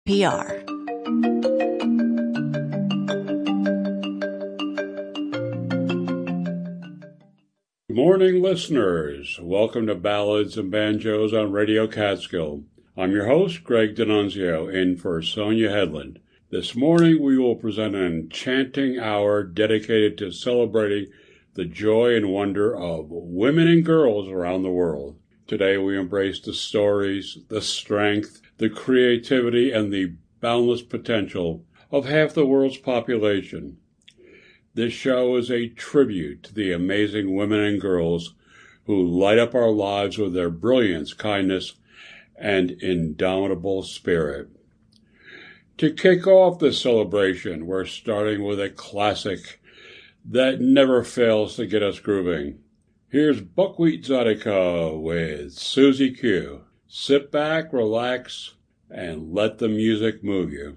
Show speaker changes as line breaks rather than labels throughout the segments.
Good morning, listeners. Welcome to Ballads and Banjos on Radio Catskill. I'm your host, Greg D'Annunzio, in for Sonia Headland. This morning, we will present an enchanting hour dedicated to celebrating the joy and wonder of women and girls around the world. Today, we embrace the stories, the strength, the creativity, and the boundless potential of half the world's population. This show is a tribute to the amazing women and girls who light up our lives with their brilliance, kindness, and indomitable spirit. To kick off this celebration, we're starting with a classic that never fails to get us grooving. Here's Buckwheat Zydeco with Susie Q. Sit back, relax, and let the music move you.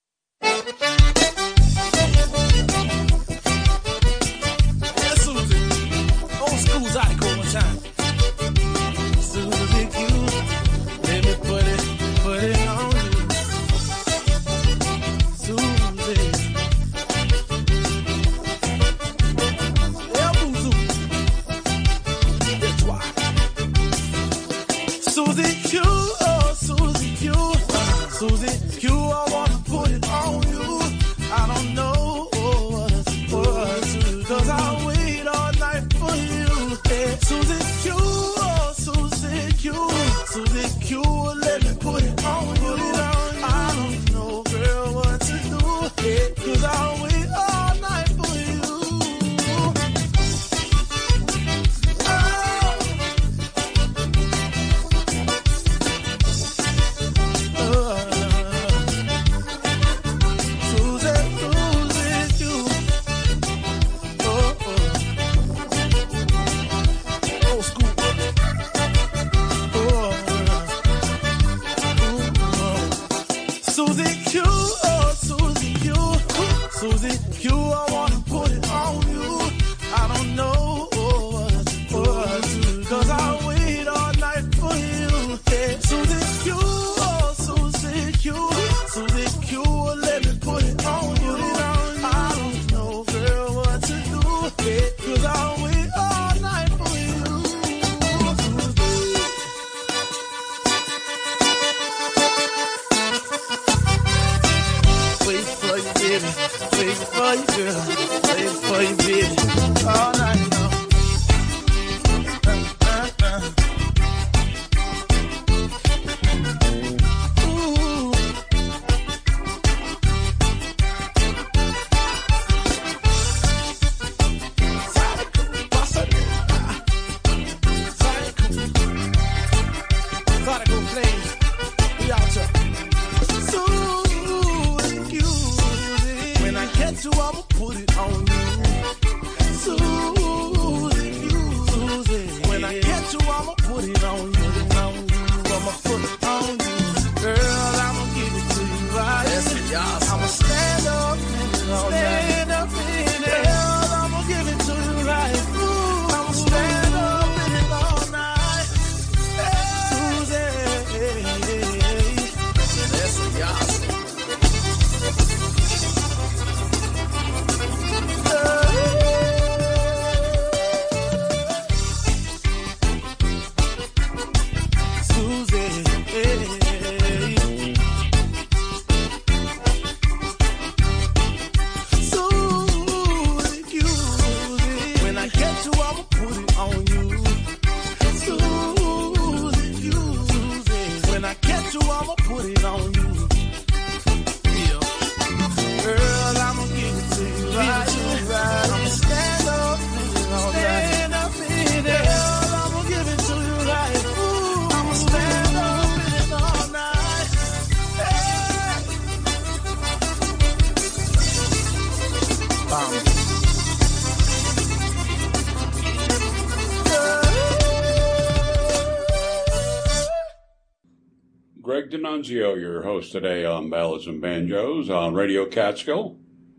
Greg D'Annunzio, your host today on Ballads and Banjos on Radio Catskill.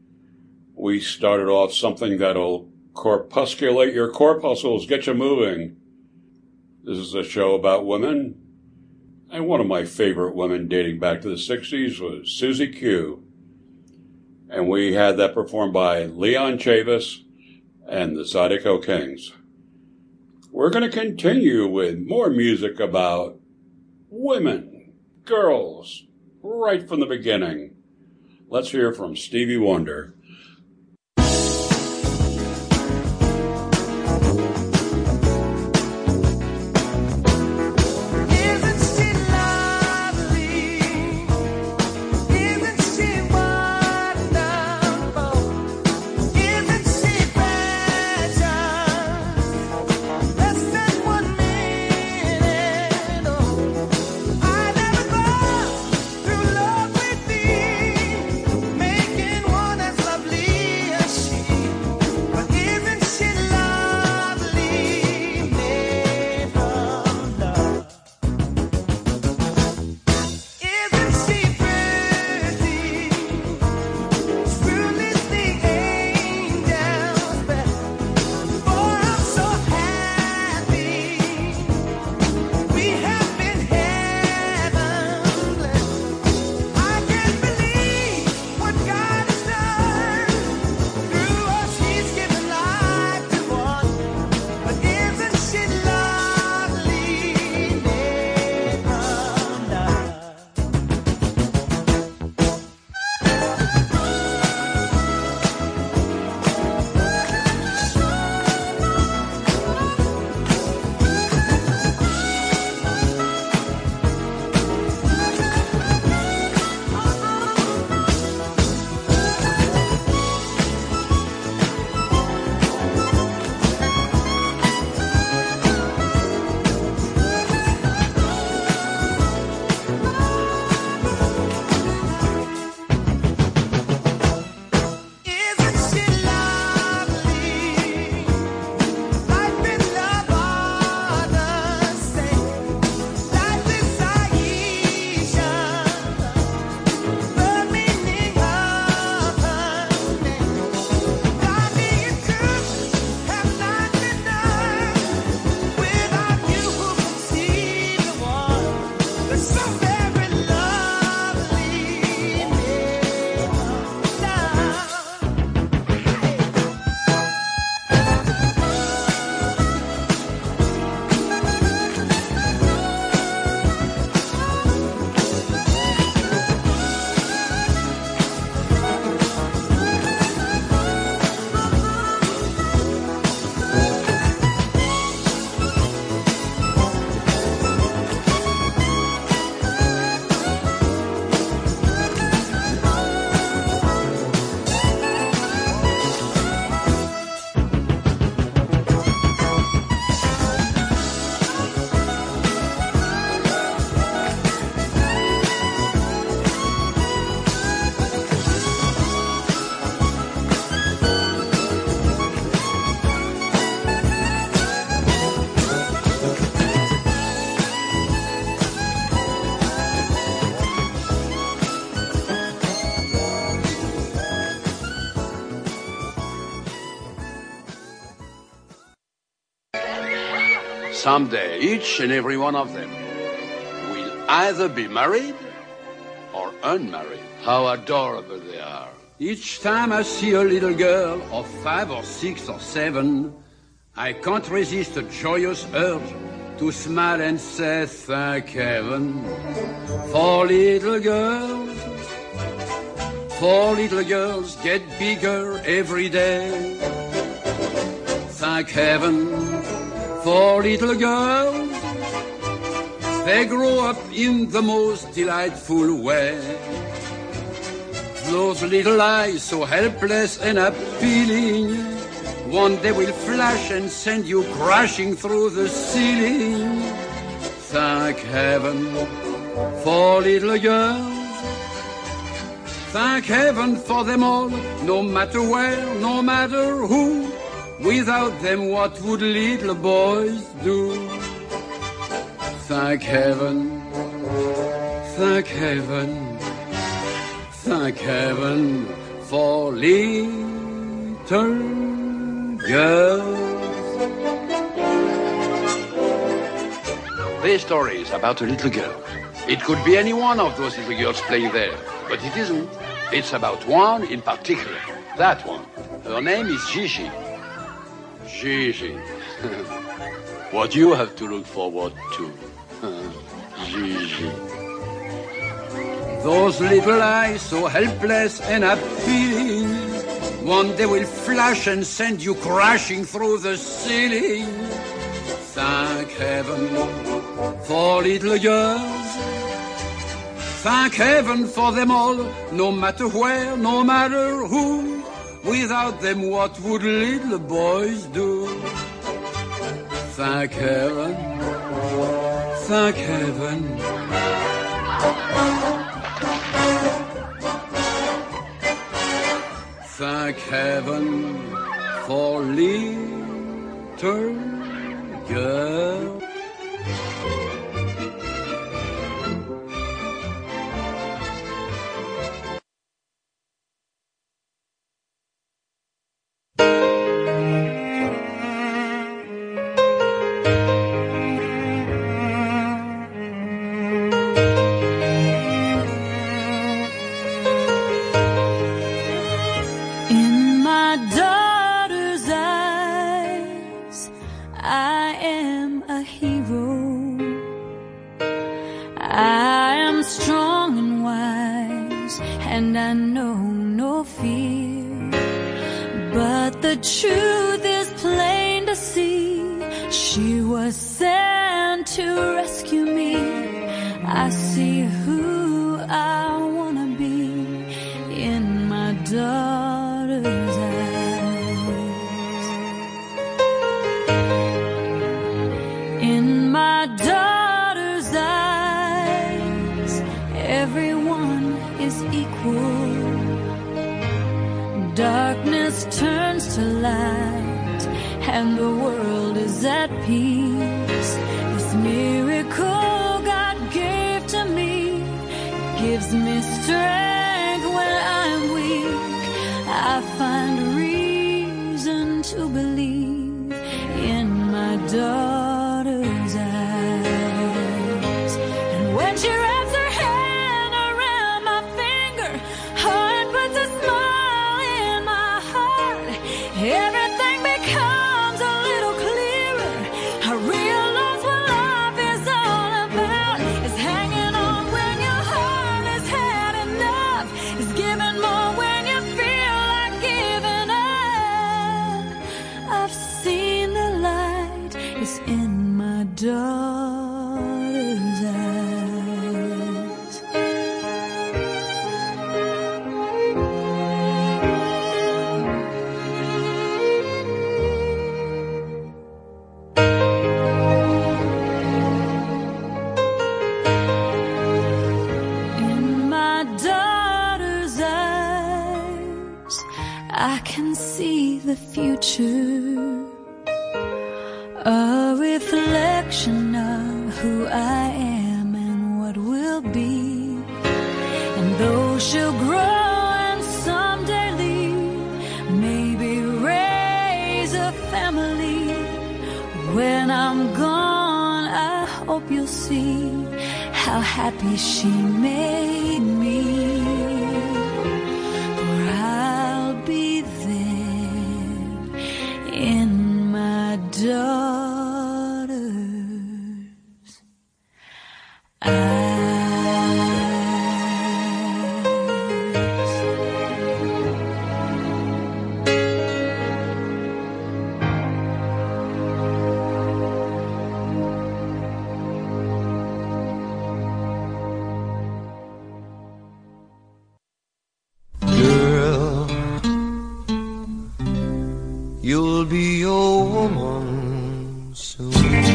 We started off something that'll corpusculate your corpuscles, get you moving. This is a show about women, And one of my favorite women dating back to the 60s was Susie Q. And we had that performed by Leon Chavis and the Zydeco Kings. We're going to continue with more music about women, girls, right from the beginning. Let's hear from Stevie Wonder.
Someday, each and every one of them will either be married or unmarried. How adorable they are. Each time I see a little girl of 5 or 6 or 7, I can't resist a joyous urge to smile and say thank heaven for little girls. For little girls get bigger every day. Thank heaven for little girls. They grow up in the most delightful way. Those little eyes so helpless and appealing, one day will flash and send you crashing through the ceiling. Thank heaven for little girls. Thank heaven for them all, no matter where, no matter who. Without them, what would little boys do? Thank heaven, thank heaven, thank heaven for little girls. This story is about a little girl It could be any one of those little girls playing there, but it isn't. It's about one in particular. That one. Her name is Gigi. Gigi. What you have to look forward to. Gigi. Those little eyes so helpless and appealing, one day will flash and send you crashing through the ceiling. Thank heaven for little girls. Thank heaven for them all, no matter where, no matter who. Without them, what would little boys do? Thank heaven, thank heaven. Thank heaven for little girls.
You'll be a woman soon.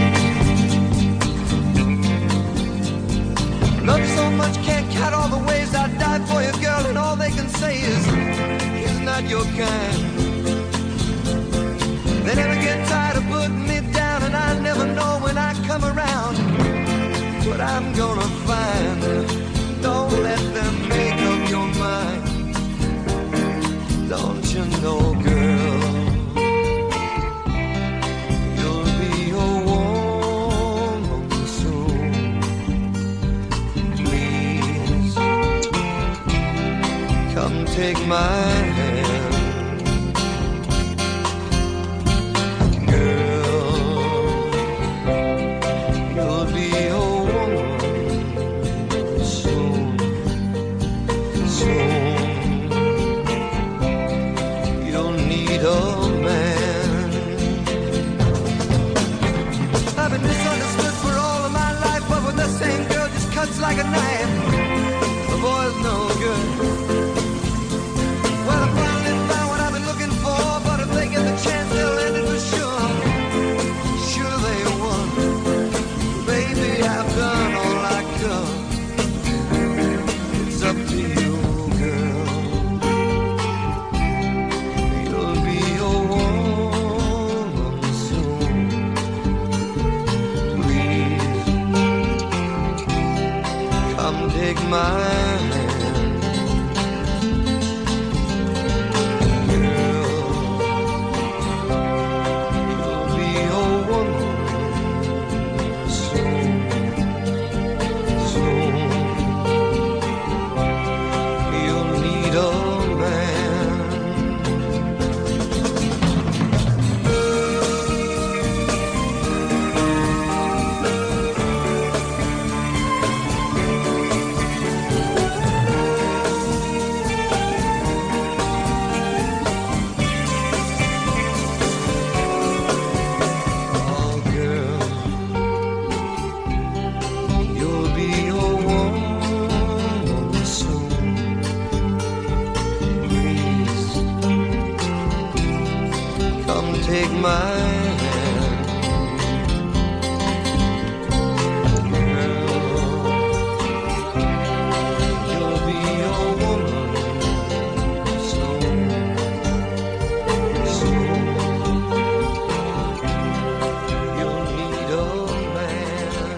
Love so much, can't count all the ways I'd die for you, girl, and all they can say is, he's not your kind. They never get tired of putting me down, and I never know when I come around what I'm gonna find. Don't let them make up your mind. Don't you know, girl, Come take my hand. Like a knife, the boy's no good. Well, I finally found what I've been looking for, but if they get the chance, they'll end it for sure. Sure they won. Baby, I've done all I could. It's up to you, girl. You'll be a woman soon. Please come take my hand, girl. You'll be a woman soon, soon. You'll need a man. Take my hand, girl. You'll be a woman soon, soon. You'll need a man.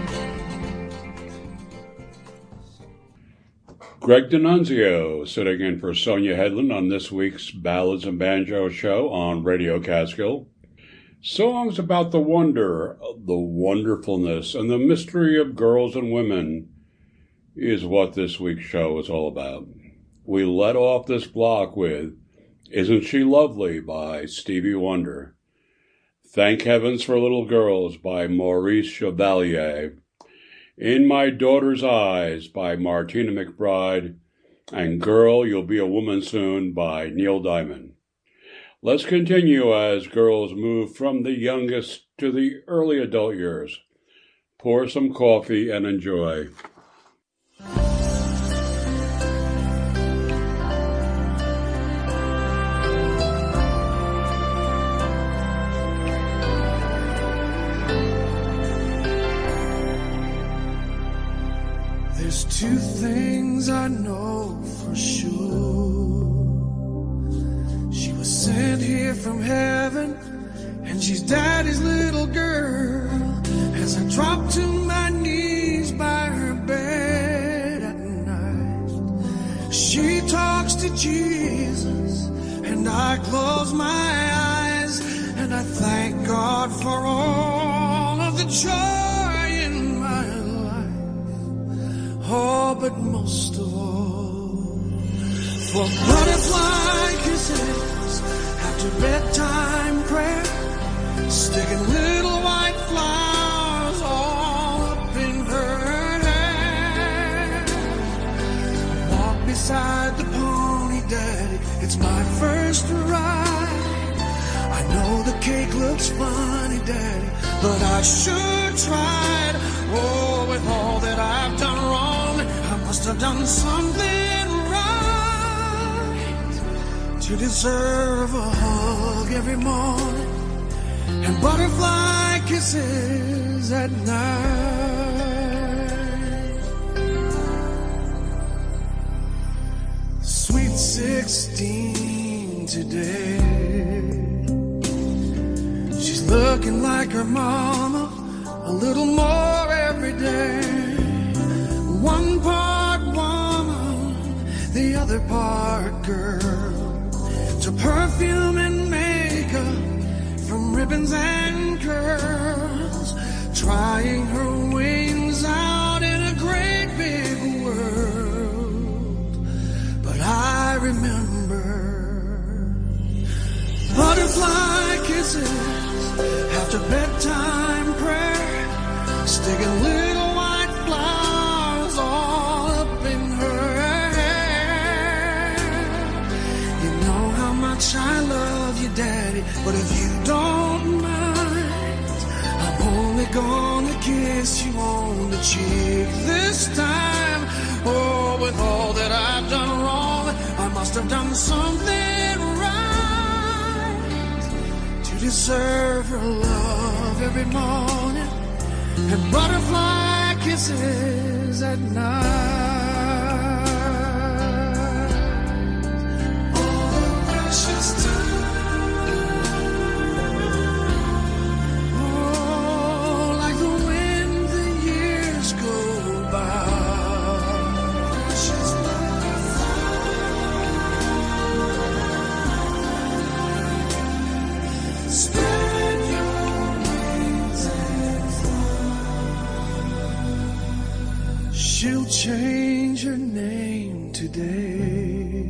Greg D'Annunzio sitting in for Sonia Hedlund on this week's Ballads and Banjo show on Radio Catskill. Songs about the wonder, the wonderfulness, and the mystery of girls and women is what this week's show is all about. We let off this block with Isn't She Lovely by Stevie Wonder, Thank Heavens for Little Girls by Maurice Chevalier, In My Daughter's Eyes by Martina McBride, and Girl, You'll Be a Woman Soon by Neil Diamond. Let's continue as girls move from the youngest to the early adult years. Pour some coffee and enjoy.
There's two things I know for sure. She was sent here from heaven, and she's Daddy's little girl. As I drop to my knees by her bed at night, she talks to Jesus, and I close my eyes, and I thank God for all of the joy in my life. Oh, but most of all, for butterfly kisses after bedtime prayer, sticking little white flowers all up in her hair. Walk beside the pony, Daddy, it's my first ride. I know the cake looks funny, Daddy, but I sure tried. Oh, with all that I've done wrong, I must have done something right to deserve a hug every morning and butterfly kisses at night. Sweet 16 today, she's looking like her mama a little more every day. One part woman, the other part girl. To perfume and makeup, from ribbons and curls, trying her wings out in a great big world. But I remember. Butterfly kisses after bedtime prayer, sticking little white flowers all up in her hair. You know how much I love you, Daddy, but if you don't mind, I'm only gonna kiss you on the cheek this time. Oh, with all that I've done wrong, I must have done something right to deserve her love every morning and butterfly kisses at night. Oh, the precious time. Oh, like the wind the years go by. Precious butterfly, spread your wings and fly. She'll change her name today.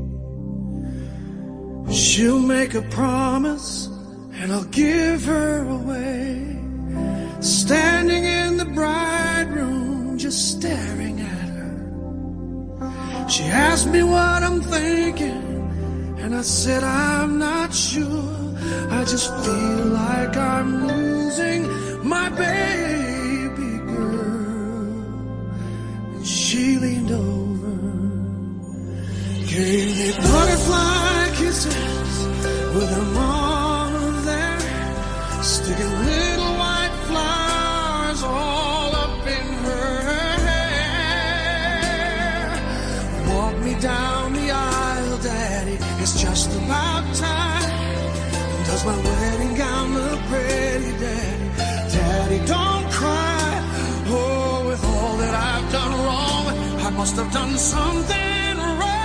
She'll make a promise and I'll give her away. Standing in the bride room, just staring at her. She asked me what I'm thinking, and I said I'm not sure. I just feel like I'm losing my baby girl. And she leaned over, gave me butterfly kisses with her mama there, sticking little white flowers all up in her hair. Walk me down the aisle, Daddy, it's just about time. Does my wedding gown look pretty, Daddy? Daddy, don't cry. Oh, with all that I've done wrong, I must have done something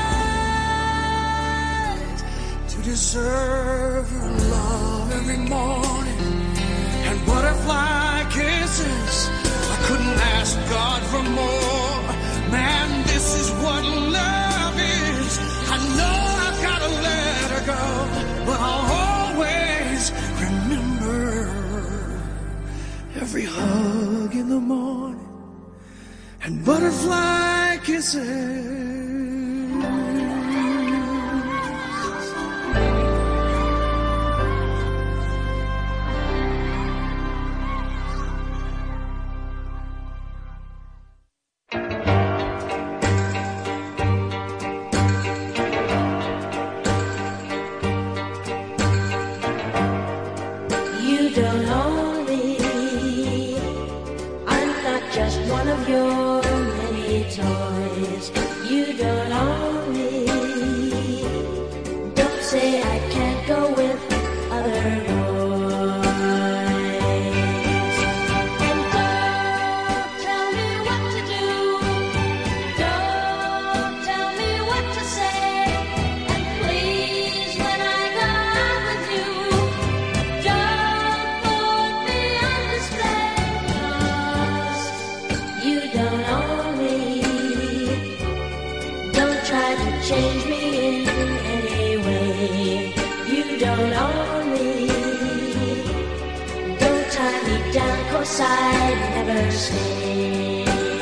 right to deserve her love every morning and butterfly kisses. I couldn't ask God for more. Man, this is what love is. I know I've got to let her go, but I'll always remember every hug in the morning and butterfly kisses.
You don't own me. I'm not just one of your many toys. You don't own me. Don't say I can't go with other boys. And don't tell me what to do. Don't tell me what to say. And please, when I go out with you, don't put me on display, 'cause you don't own me. Don't try to change me in any way. You don't own me. Don't tie me down, 'cause I'd never stay.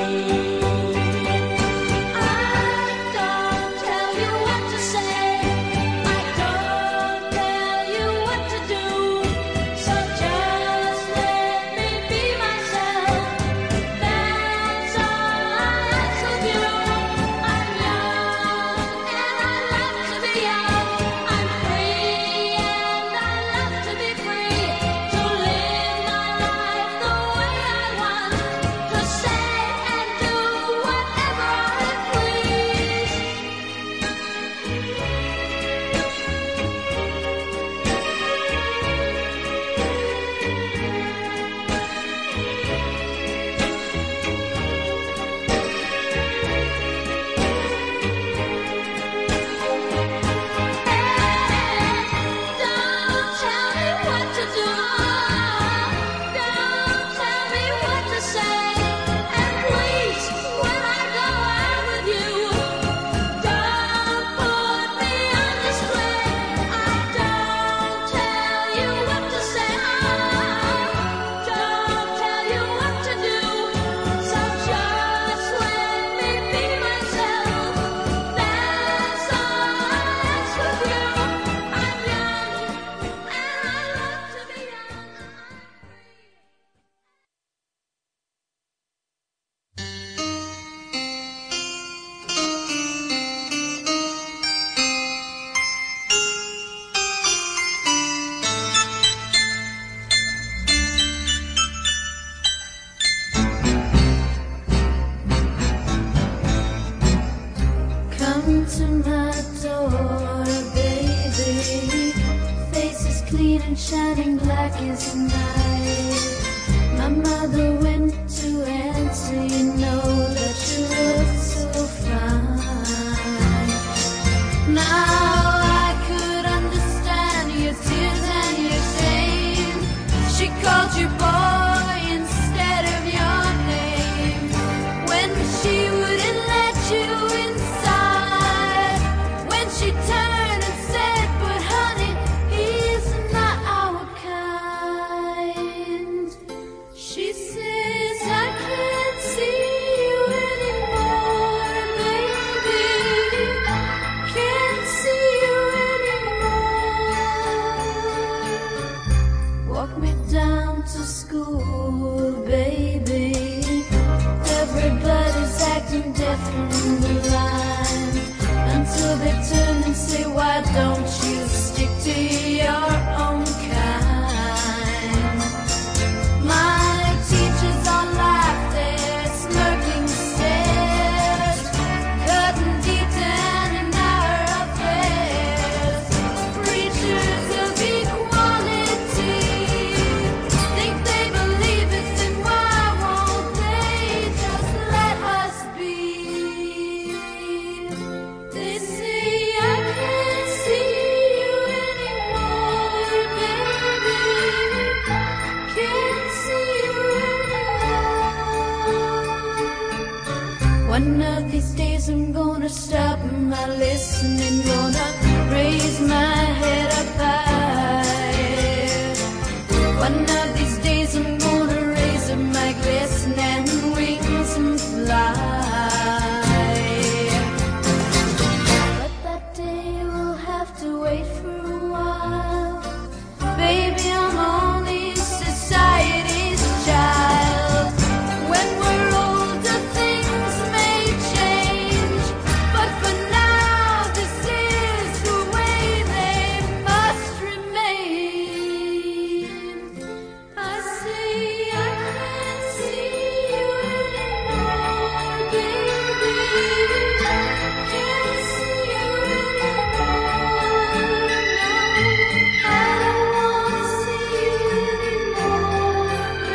I don't tell you what to say. I don't tell you what to do. So just let me be myself. That's all I ask of you. I'm young and I love to be young. I'm free and I love to be free. To live my life the way I want. To say to my door, baby. Face is clean and shining black as night. My mother went to answer, you know that you look so fine. Now I could understand your tears and your shame. She called you boy instead of your name. When she wouldn't let you inside. When she turned and said, but honey, he's not our kind. She says, I can't see you anymore, baby. Can't see you anymore. Walk me down to school, baby. Everybody's acting different in the line. Until they turn and say, why don't you stick to your own kind? My teachers all laugh, their smirking stares, cutting deep down in our affairs. Preachers of equality think they believe it, then why won't they just let us be? They say I can't see you anymore, baby. Can't see you anymore. One of these days I'm gonna stop my listening, gonna raise my head up high. One of these days I'm gonna raise up my glistening wings and fly. But that day will have to wait for a while. Baby, I'm only society's child. When we're older, things may change. But for now, this is the way they must remain. I say I can't see you anymore, baby. Can't see you anymore. No, I don't wanna see you anymore,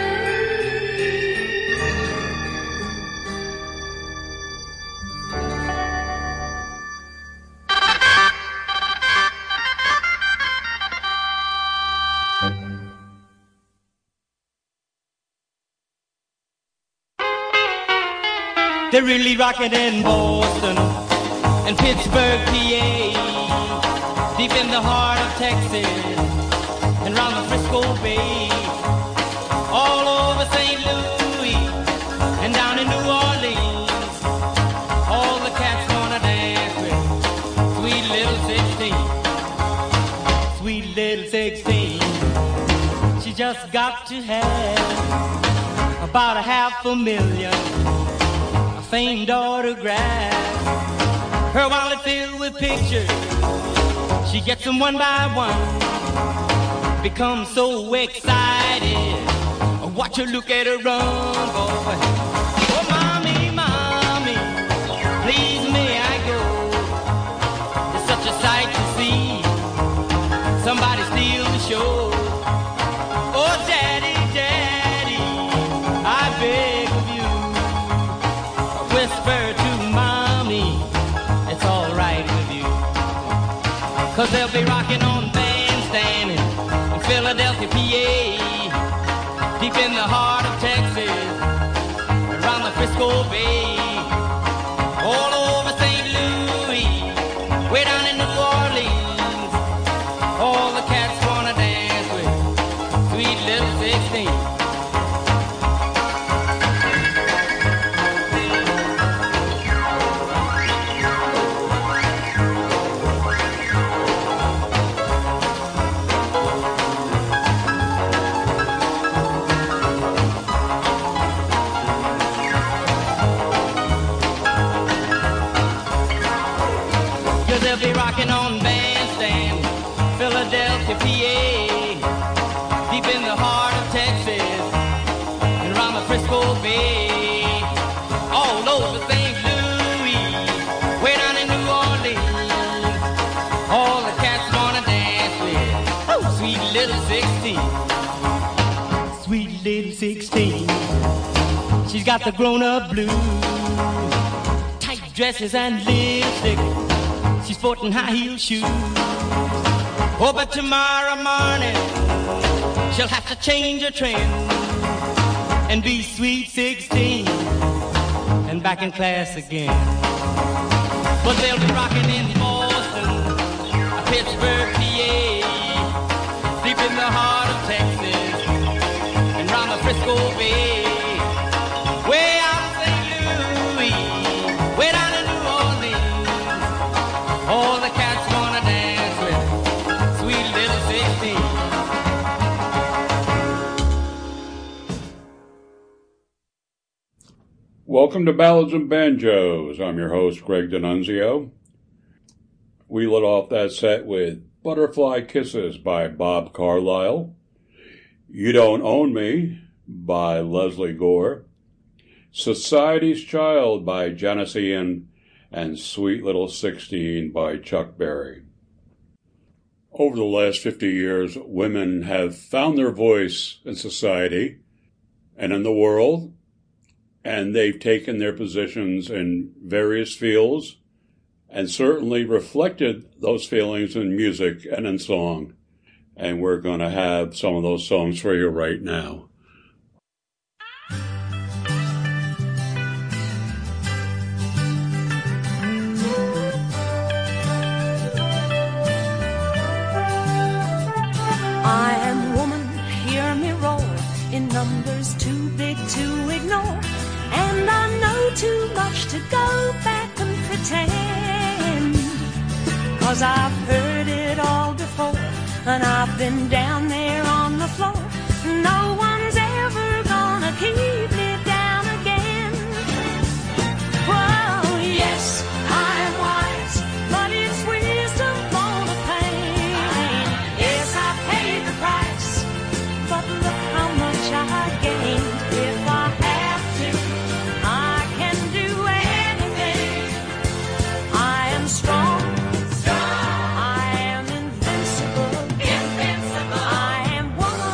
They're really rocking in Boston and Pittsburgh, PA, deep in the heart of Texas and round the Frisco Bay, all over St. Louis and down in New Orleans. All the cats wanna dance with sweet little 16, sweet little 16. She just got to have about $500,000 famed autograph. Her wallet filled with pictures, she gets them one by one. Becomes so excited, watch her look at her run, boy. Oh, mommy, mommy, please may I go? It's such a sight to see, somebody steal the show. Oh, daddy, daddy, I beg of you, whisper to mommy, it's all right with you. 'Cause they'll be rocking on Bandstand in Philadelphia, PA, deep in the heart of Texas, around the Frisco Bay, all over St. Louis, way down in New Orleans. All the cats wanna dance with sweet little 16. They'll be rocking on Bandstand, Philadelphia, PA, deep in the heart of Texas, and around the Frisco Bay, all over St. Louis, way down in New Orleans. little 16. Sweet little 16. She's got the grown-up blues. Tight dresses and lipstick. She's sporting high-heel shoes. Oh, but tomorrow morning she'll have to change her trend and be sweet 16 and back in class again. But they'll be rocking in Boston, Pittsburgh, PA, deep in the heart of Texas, and round the Frisco Bay, way out in St. Louis, way down in New Orleans. All the cats wanna dance with sweet little 16.
Welcome to Ballads and Banjos. I'm your host, Greg D'Annunzio. We lit off that set with Butterfly Kisses by Bob Carlyle, You Don't Own Me by Leslie Gore, Society's Child by Janis Ian, and Sweet Little 16 by Chuck Berry. Over the last 50 years, women have found their voice in society and in the world, and they've taken their positions in various fields and certainly reflected those feelings in music and in song. And we're going to have some of those songs for you right now.
I am woman, hear me roar, in numbers too big to ignore. And I know too much to go back and pretend. 'Cause I've heard it all before, and I've been down there on the floor. No one's ever gonna keep me down again. Well, yes, I'm wise, but it's wisdom for the pain. Yes, I paid the price, but look how much I gained. If I have to, I can do anything. I am strong. I am invincible. I am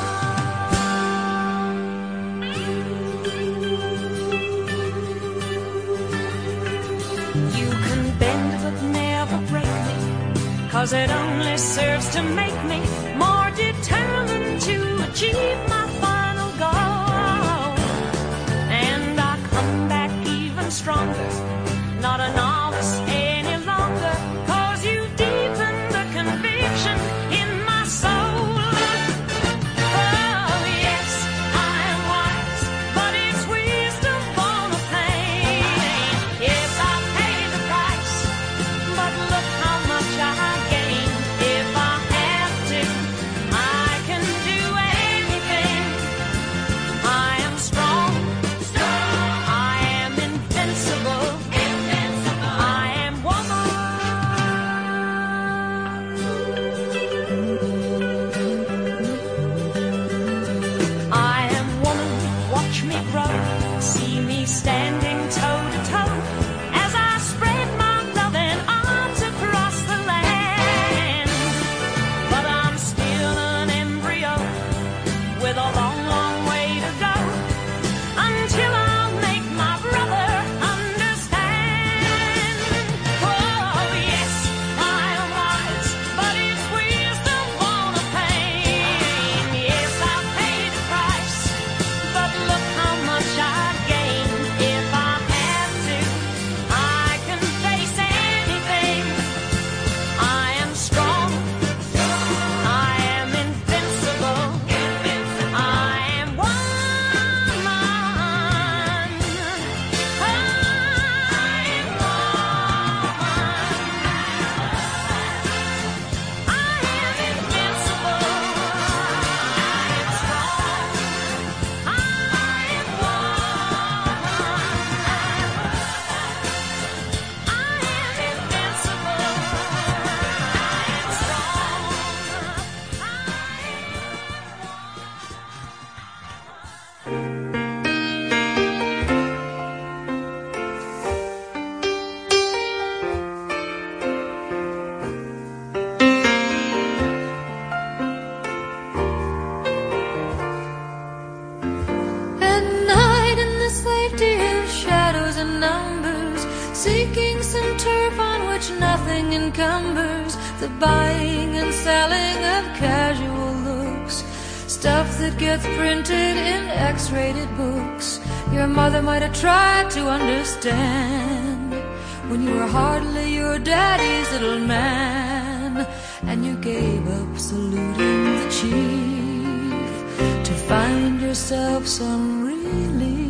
woman. You can bend but never break me, 'cause it only serves to make me more determined to achieve my final goal. And I come back even stronger, not a novice any longer, 'cause you deepen the conviction in my soul. Oh yes, I am wise, but it's wisdom for the pain. Yes, I paid the price, but look how much I gained. If I have to, I can do anything. I am strong, I am invincible.
cucumbers, the buying and selling of casual looks, stuff that gets printed in X-rated books. Your mother might have tried to understand when you were hardly your daddy's little man, and you gave up saluting the chief to find yourself some relief.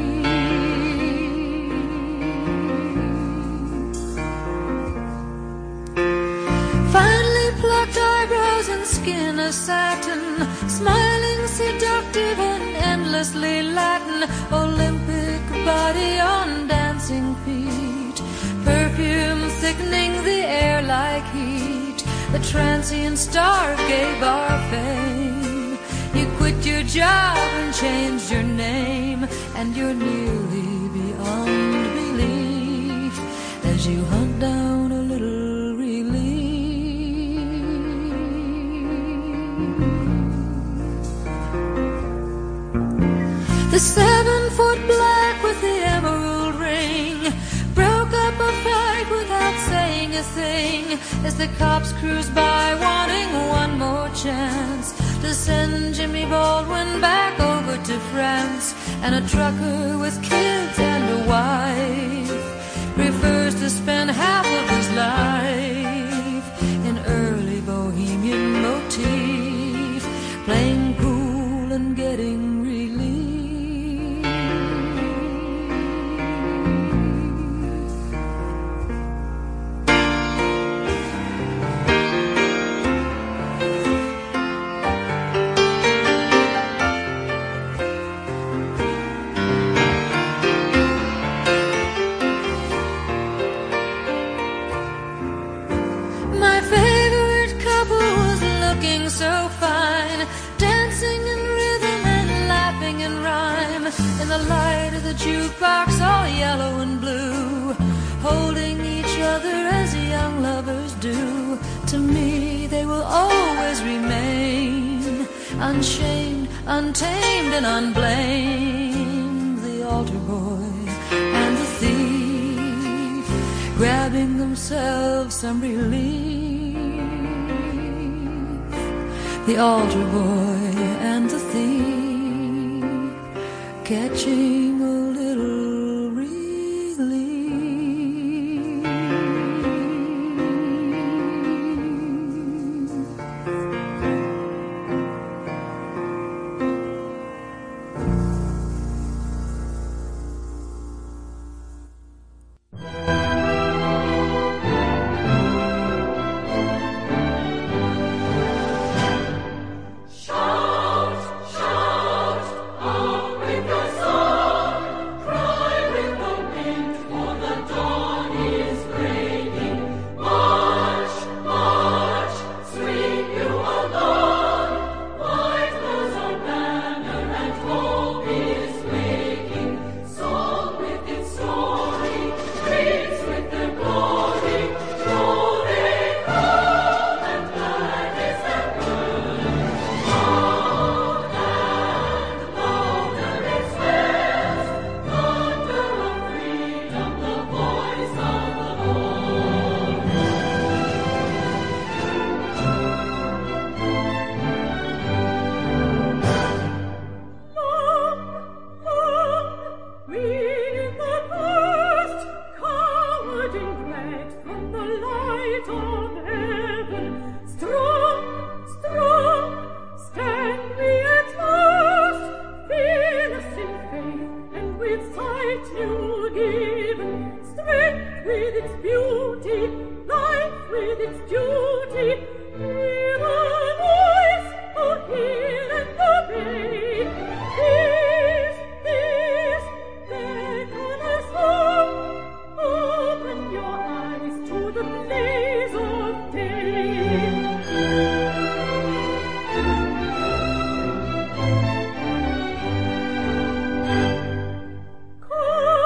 Finely plucked eyebrows and skin of satin, smiling seductive and endlessly Latin, Olympic body on dancing feet, perfume thickening the air like heat, the transient star gave our fame. You quit your job and changed your name, and you're nearly beyond belief as you hunt down a little relief. The 7-foot black with the emerald ring broke up a fight without saying a thing as the cops cruised by wanting one more chance to send Jimmy Baldwin back over to France. And a trucker with kids and a wife prefers to spend half of his life in early bohemian motif, playing pool and getting relief. My favorite couple was looking so fine, dancing in rhythm and laughing in rhyme, in the light of the jukebox all yellow and blue, holding each other as young lovers do. To me they will always remain, unshamed, untamed and unblamed, the altar boy and the thief, grabbing themselves some relief. The altar boy and the thief, catching a little relief.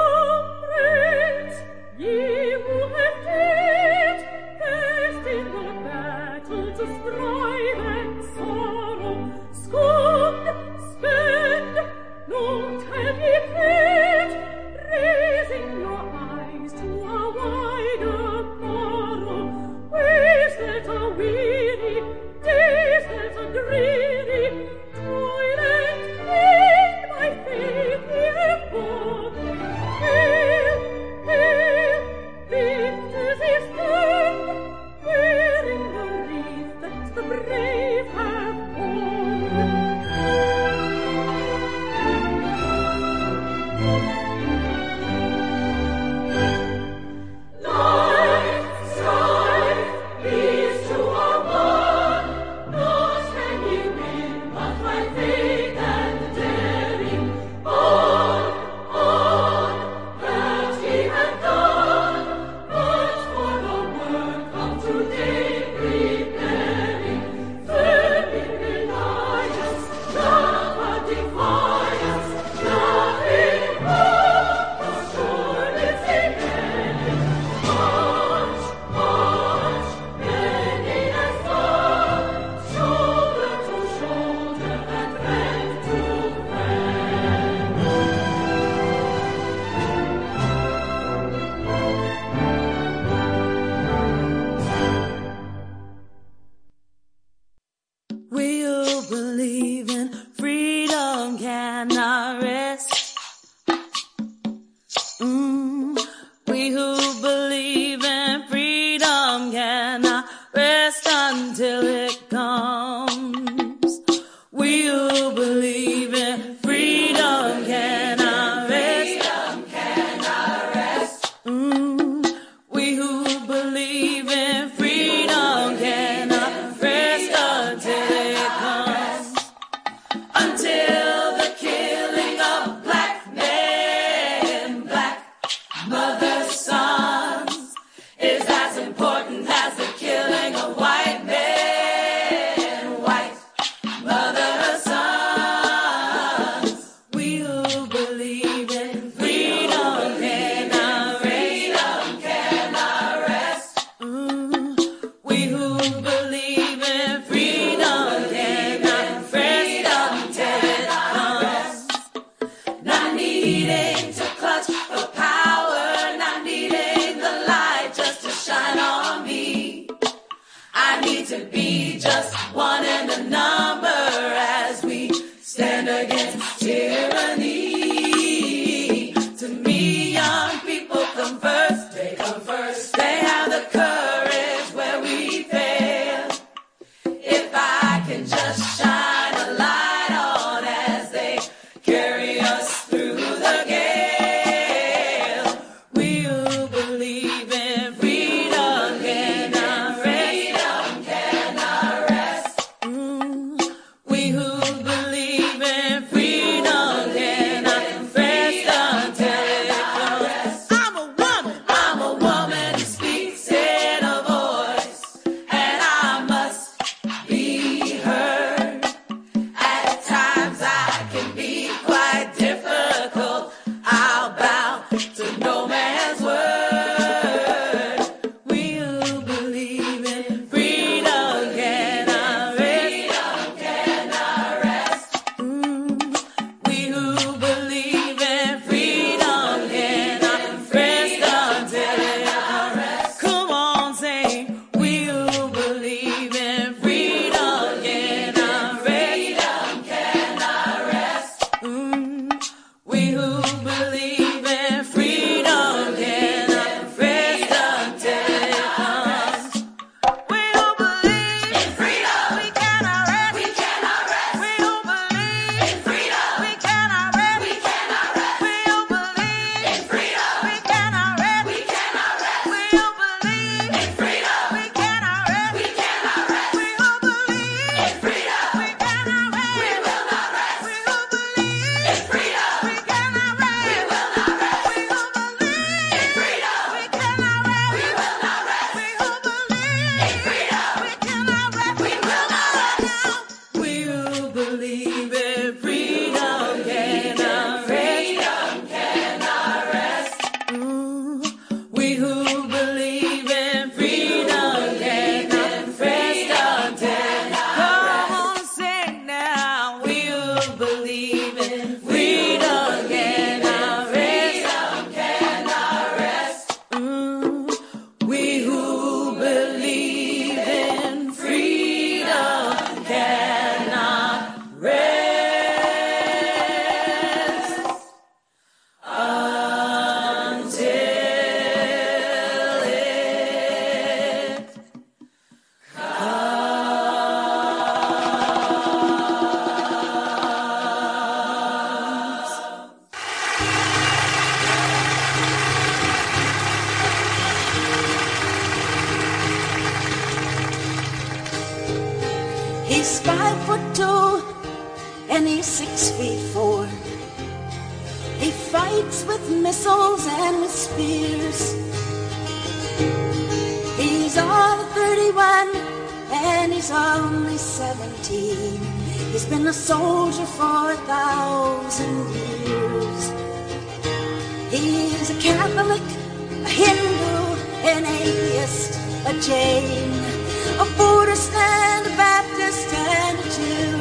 Ye who have dared, cast in the He's 5'2" and he's 6'4". He fights with missiles and with spears. He's all 31 and he's only 17. He's been a soldier for 1,000 years. He's a Catholic, a Hindu, an atheist, a Jain, a Buddhist and a Baptist and a Jew.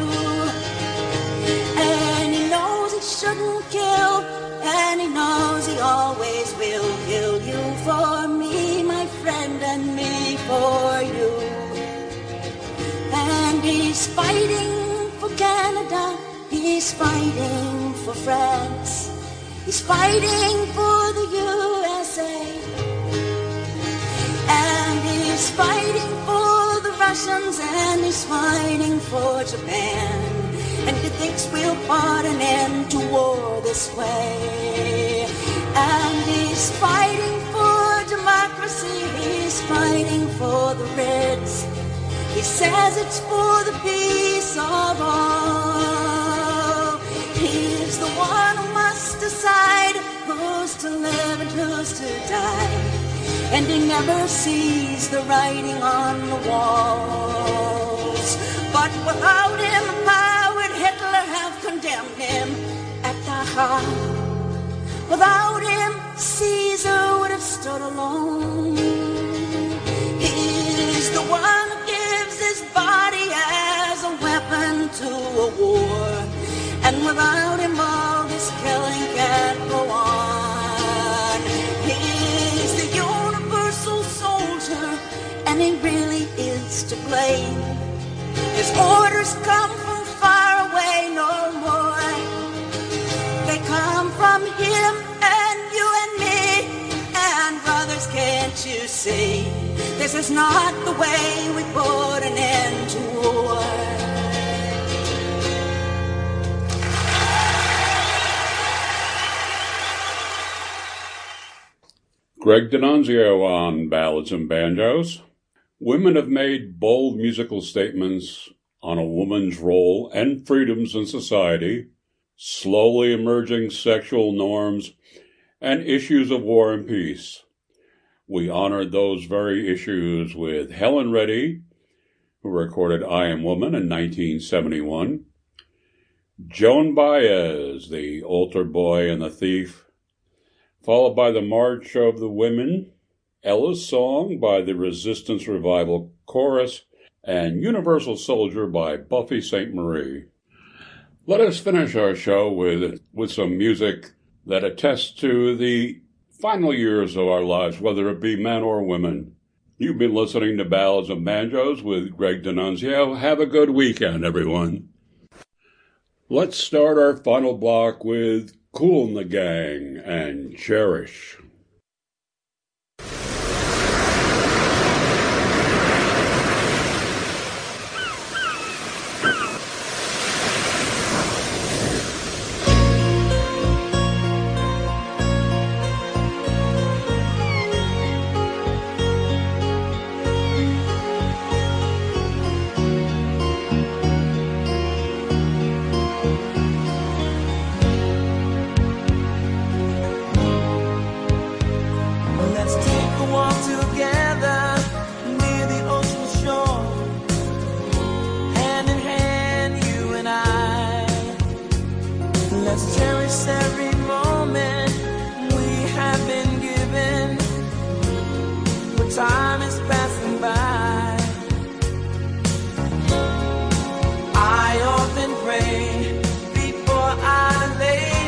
And he knows he shouldn't kill, and he knows he always will kill you for me, my friend, and me for you. And he's fighting for Canada, he's fighting for France, he's fighting for the USA. And he's fighting for the Russians, and he's fighting for Japan. And he thinks we'll put an end to war this way. And he's fighting for democracy, he's fighting for the Reds. He says it's for the peace of all. He's the one who must decide who's to live and who's to die. And he never sees the writing on the walls. But without him, how would Hitler have condemned him at Dachau? Without him, Caesar would have stood alone. He's the one who gives his body as a weapon to a war. And without him, all this killing can't go on. He's the universal soldier, and he really is to blame. His orders come from far away, no more. They come from him and you and me. And brothers, can't you see? This is not the way we put an end to war.
Greg D'Annunzio on Ballads and Banjos. Women have made bold musical statements on a woman's role and freedoms in society, slowly emerging sexual norms, and issues of war and peace. We honored those very issues with Helen Reddy, who recorded I Am Woman in 1971, Joan Baez, The Altar Boy and the Thief, followed by the March of the Women, Ella's Song by the Resistance Revival Chorus, and Universal Soldier by Buffy St. Marie. Let us finish our show with some music that attests to the final years of our lives, whether it be men or women. You've been listening to Ballads and Banjos with Greg D'Annunzio. Have a good weekend, everyone. Let's start our final block with Kool and the Gang and Cherish.
Time is passing by. I often pray before I lay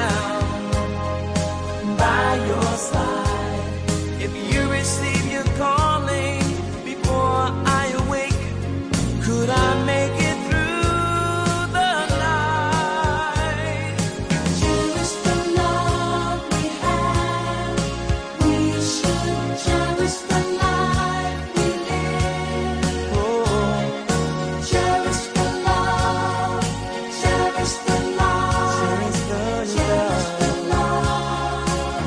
down by your side. If you receive your calling before I awake, could I make it through the night? Cherish the love we have. We should cherish the life we live. Oh, cherish the love, cherish the love, cherish the love.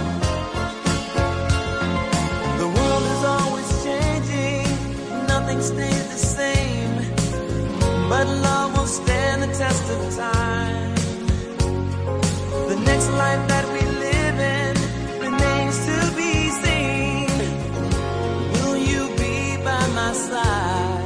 The world is always changing, nothing stays the same. But but love will stand the test of time. The next life that we live in remains to be seen. Will you be by my side?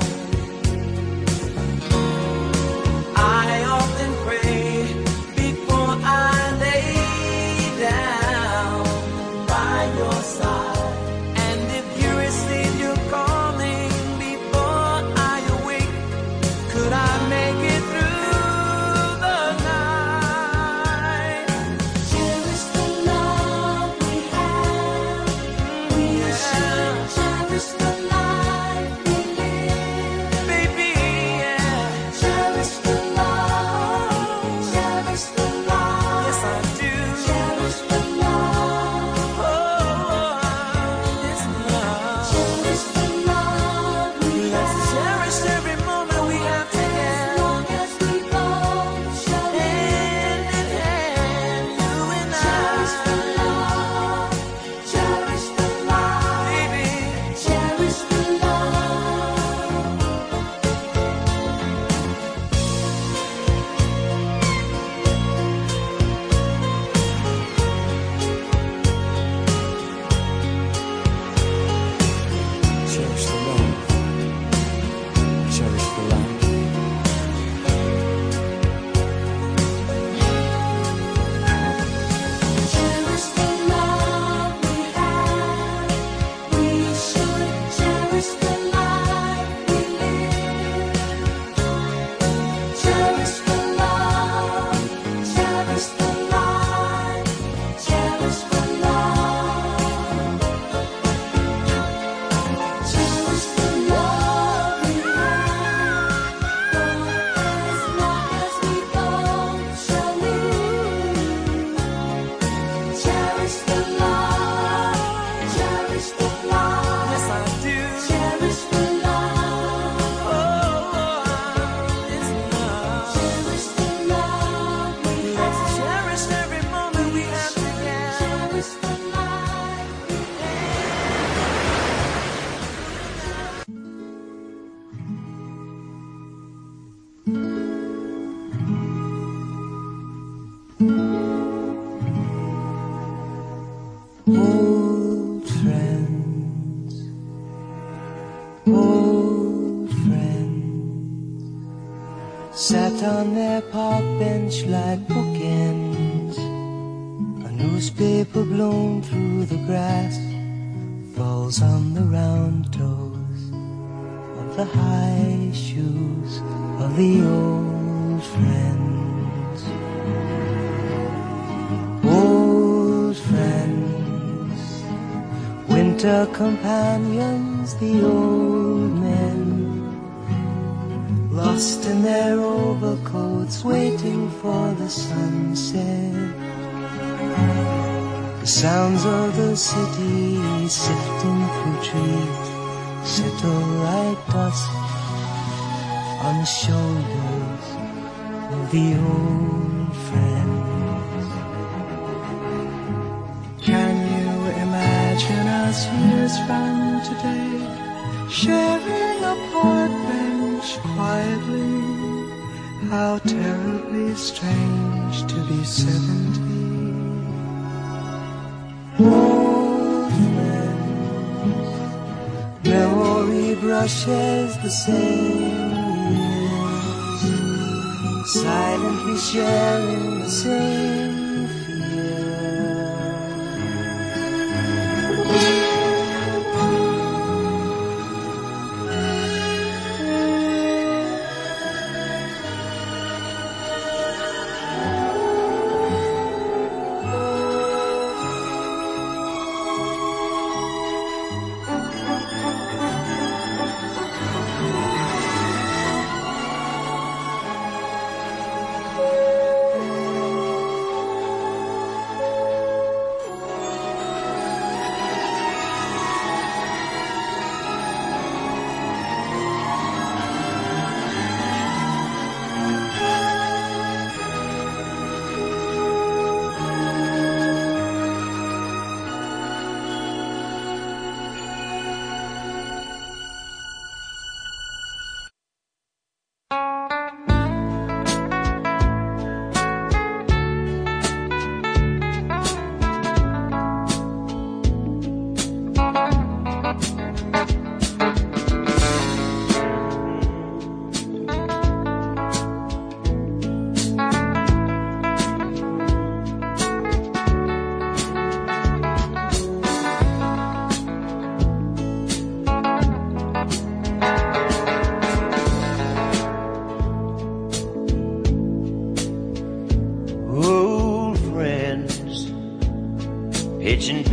I often pray before I lay down by your side. And if you receive your calling before I awake, could I make it through the night?
Cherish the love we have. We should cherish the life we live.
Baby, yeah.
Cherish the love. Cherish the love.
Yes, I do.
Cherish the love.
Oh, it's love.
Cherish the love we
Let's
have.
cherish every moment we have
As
together.
long as we both shall live.
Hand in hand, you and
Cherish the
I.
love. Cherish the love.
Baby,
Cherish the love.
cherish the love. Cherish the life.
Cherish the love we have. We should cherish the life we live. Cherish the love. Cherish the life. Cherish the love. Cherish the love we have. As long as we both shall live. Cherish the love, cherish the love,
Yes, I do.
cherish the love,
Oh, it's love.
cherish the love we
Let's
have,
cherish every moment we have together.
cherish the life we
Old friends, old friends, sat on their park bench like bookends. A newspaper blown through the grass falls on the round toes of the high shoes of the old friends. Old friends, winter companions, the old men, lost in their overcoats, waiting for the sunset. The sounds of the city sifting through trees settle like dust on the shoulders of the old friends.
Can you imagine us years from today, sharing a park bench quietly? How terribly strange to be 70.
Old friends, memory brushes the same years, silently sharing the same fear.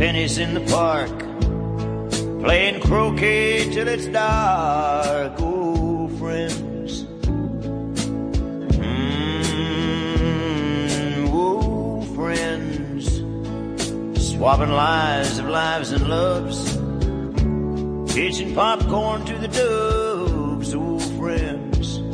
pennies in the park, playing croquet till it's dark. Oh, friends, oh, friends, swapping lives of lives and loves, pitching popcorn to the doves. Oh, friends.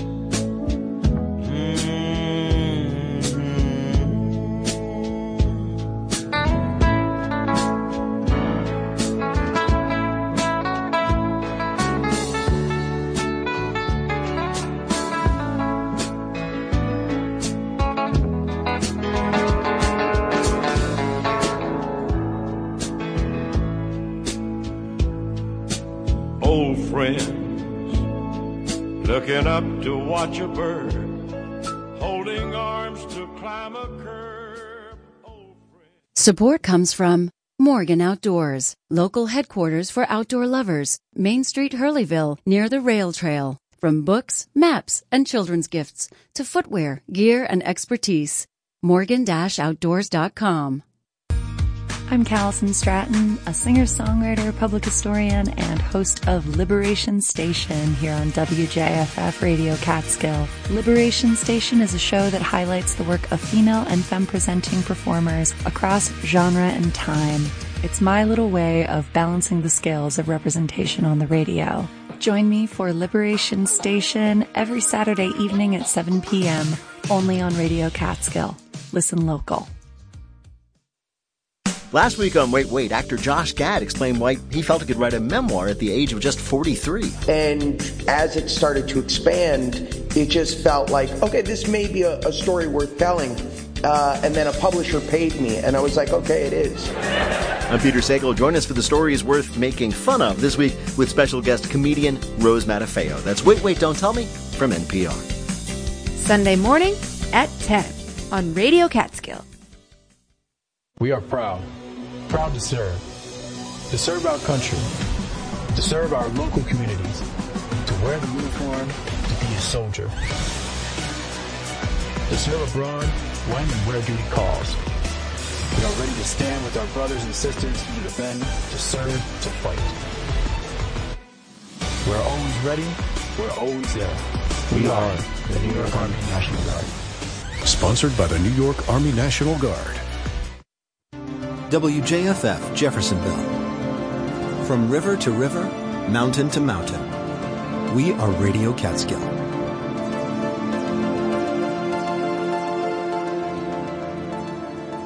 Looking up to watch a bird, holding arms to climb a curb.
Support comes from Morgan Outdoors, local headquarters for outdoor lovers, Main Street, Hurleyville, near the rail trail. From books, maps, and children's gifts to footwear, gear, and expertise. Morgan-Outdoors.com.
I'm Callison Stratton, a singer-songwriter, public historian, and host of Liberation Station here on WJFF Radio Catskill. Liberation Station is a show that highlights the work of female and femme-presenting performers across genre and time. It's my little way of balancing the scales of representation on the radio. Join me for Liberation Station every Saturday evening at 7 p.m., only on Radio Catskill. Listen local.
Last week on Wait, Wait, actor Josh Gad explained why he felt he could write a memoir at the age of just 43.
And as it started to expand, it just felt like, okay, this may be a story worth telling. And then a publisher paid me, and I was like, okay, it is.
I'm Peter Sagal. Join us for the stories worth making fun of this week with special guest comedian Rose Matafeo. That's Wait, Wait, Don't Tell Me from NPR.
Sunday morning at 10 on Radio Catskill.
We are proud to serve our country, to serve our local communities, to wear the uniform, to be a soldier, to serve abroad when and where duty calls. We are ready to stand with our brothers and sisters to defend, to serve, to fight. We're always ready, we're always there. We are the New York Army National Guard.
Sponsored by the New York Army National Guard.
WJFF Jeffersonville. From river to river, mountain to mountain, we are Radio Catskill.